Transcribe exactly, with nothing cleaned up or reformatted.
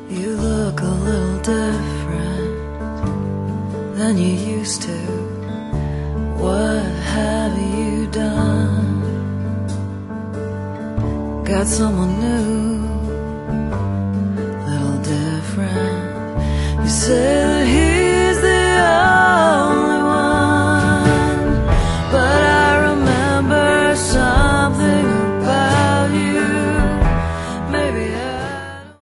You look a little different than you used to. What have you done? Got someone new?